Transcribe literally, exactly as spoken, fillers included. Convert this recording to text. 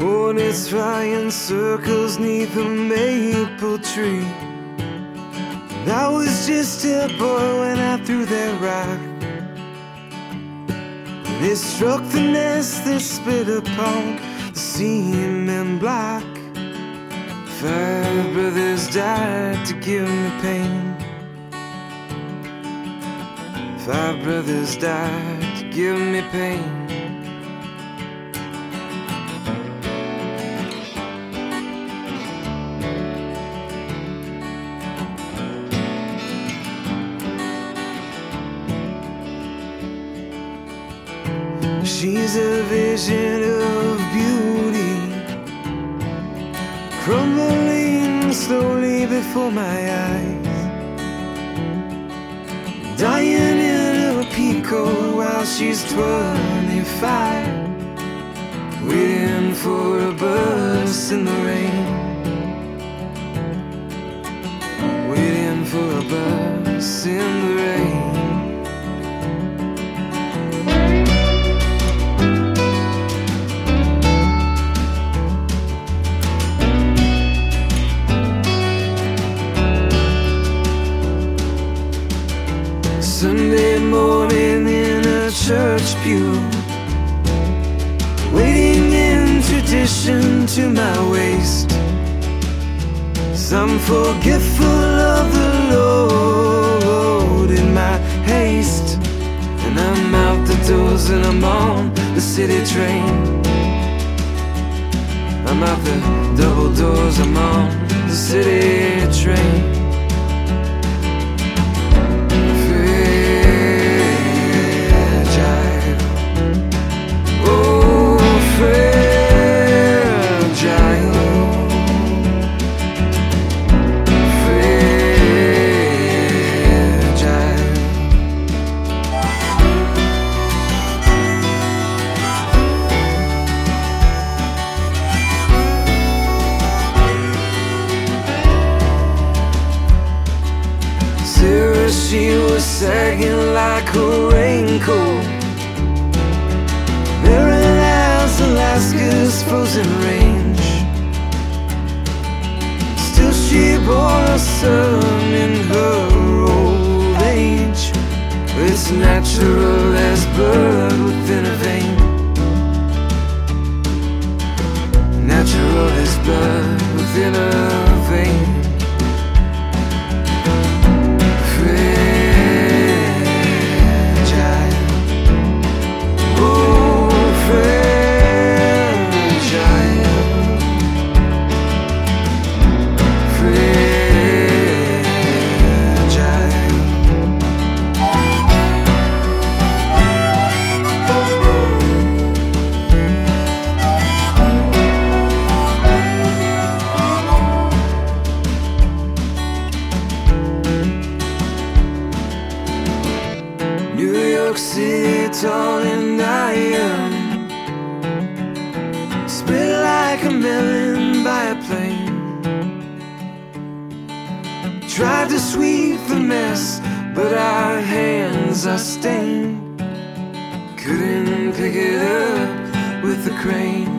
Hornets fly in circles neath a maple tree. And I was just a boy when I threw that rock, and it struck the nest that split upon the cement block. Five brothers died to give me pain. Five brothers died to give me pain. She's a vision of beauty, crumbling slowly before my eyes, dying in a Pico while she's twenty-five, waiting for a bus in the rain, waiting for a bus in the rain. Sunday morning in a church pew, waiting in tradition to my waist, 'cause I'm forgetful of the Lord in my haste. And I'm out the doors and I'm on the city train. I'm out the double doors, I'm on the city train. She was sagging like a raincoat, mirroring as Alaska's frozen range. Still she bore a son in her old age. It's natural as blood within a vein, natural as blood within a vein. New York City, tall and iron, split like a melon by a plane. Tried to sweep the mess, but our hands are stained. Couldn't pick it up with the crane.